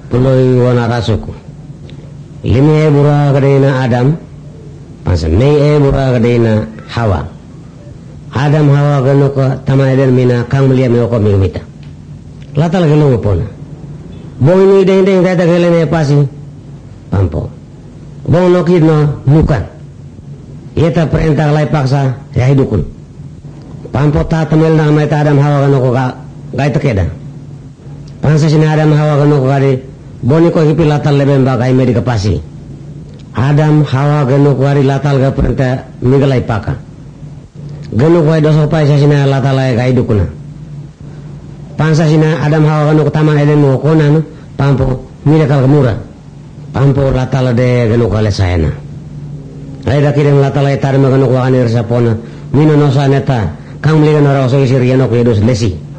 puloy wana rasuku limi bura kadena Adam pansa nei bura kadena Hawa Adam Hawa gano ko tamaiden mina kang melia me ko mita latal gano pona bong ni deng kata gelene pasi pampo bong nokid no nukan yeta perintah lai paksa ya hidukun pampo ta tamel na mai Adam Hawa gano ko gai takeda pansa sina Adam Hawa gano ko kari boni ko hipi latal leben bagai me di kapasi Adam Hawa gano ko kari latal ga perintah migalai paka gano ko doso pai sa sina latal lai gai dukuna pansa sina Adam Hawa gano ko taman eden mo ko nano pampo mirakal kemura pampo latal de gano ko ale sayana ai da kirem latal lai tar me gano ko kanir sapona mino no saneta kang meligan ora oso isir yano ko dos lesi